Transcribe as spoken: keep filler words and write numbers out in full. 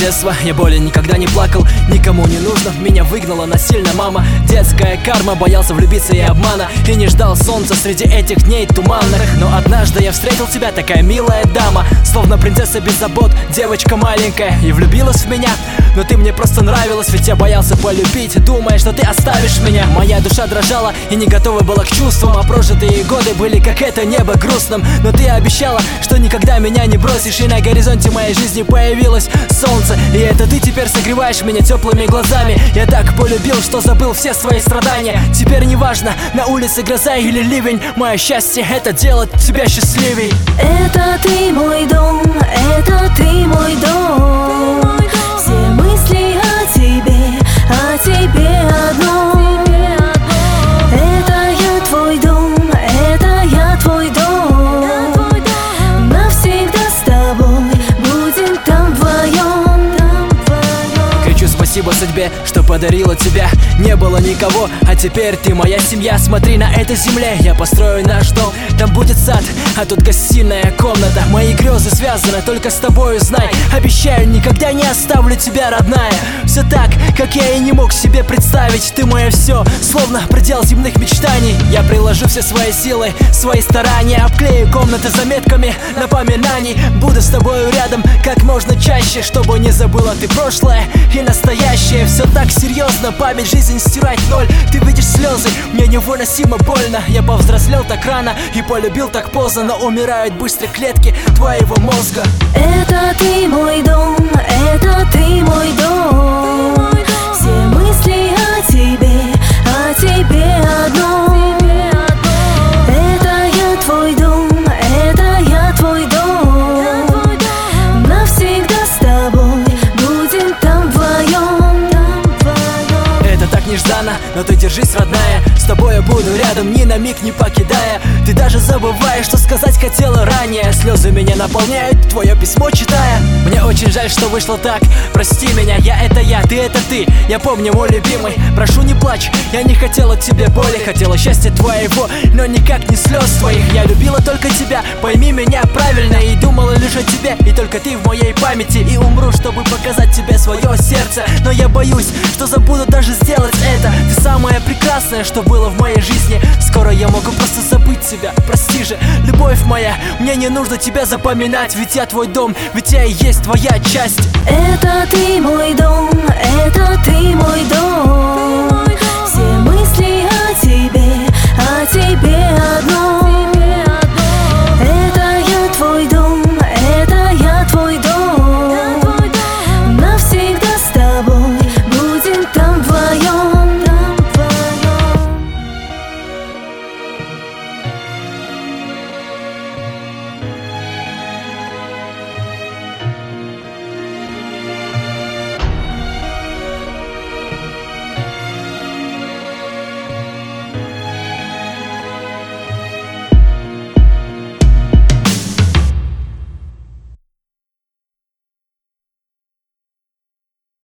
детства я более никогда не плакал. Никому не нужно, меня выгнала насильно мама. Детская карма, боялся влюбиться и обмана. И не ждал солнца среди этих дней туманных. Но однажды я встретил тебя, такая милая дама, словно принцесса без забот, девочка маленькая. И влюбилась в меня, но ты мне просто нравилась. Ведь я боялся полюбить, думая, что ты оставишь меня. Моя душа дрожала и не готова была к чувствам. А прожитые годы были как это небо грустным. Но ты обещала, что никогда меня не бросишь. И на горизонте моей жизни появилось солнце. И это ты теперь согреваешь меня теплыми глазами. Я так полюбил, что забыл все свои страдания. Теперь не важно, на улице гроза или ливень. Мое счастье — это делать тебя счастливей. Это ты мой дом, это ты мой дом. Все мысли о тебе, о тебе одном. Это я твой дом, это я твой дом. Навсегда с тобой будем там вдвоем. Кричу спасибо судьбе, что подарила тебя. Не было никого, а теперь ты моя семья. Смотри, на этой земле я построю наш дом. Там будет сад, а тут гостиная комната. Мои грезы связаны только с тобою, знай. Обещаю, никогда не оставлю тебя, родная. Все так, как я и не мог себе представить. Ты мое все, словно предел земных мечтаний. Я приложу все свои силы, свои старания. Обклею комнаты заметками напоминаний. Буду с тобою рядом как можно чаще, чтобы не забыла ты прошлое и настоящее. Все так серьезно, память, жизнь стирать ноль. Ты видишь слезы, мне невыносимо больно. Я повзрослел так рано и полюбил так поздно. Но умирают быстро клетки твоего мозга. Это ты мой дом, это ты мой дом. Все мысли о тебе, о тебе одном. Это я твой дом, это я твой дом. Навсегда с тобой будем там вдвоем. Это так нежданно, но ты держись, родная. С тобой я буду рядом, ни на миг не покидая. Ты даже забываешь, что сказать хотела ранее. Слезы меня наполняют, твое письмо читая. Мне очень жаль, что вышло так, прости меня. Я — это я, ты — это ты, я помню, мой любимый. Прошу, не плачь, я не хотела тебе боли. Хотела счастья твоего, но никак не слез твоих. Я любила только тебя, пойми меня правильно. И думала лишь о тебе, и только ты в моей памяти. И умру, чтобы показать тебе свое сердце. Но я боюсь, что забуду даже сделать это. Ты самое прекрасное, что было в моей жизни. Скоро я могу просто забыть тебя, прости же, любовь моя. Мне не нужно тебя запоминать, ведь я твой дом, ведь я и есть твоя часть. Это ты мой дом, это ты мой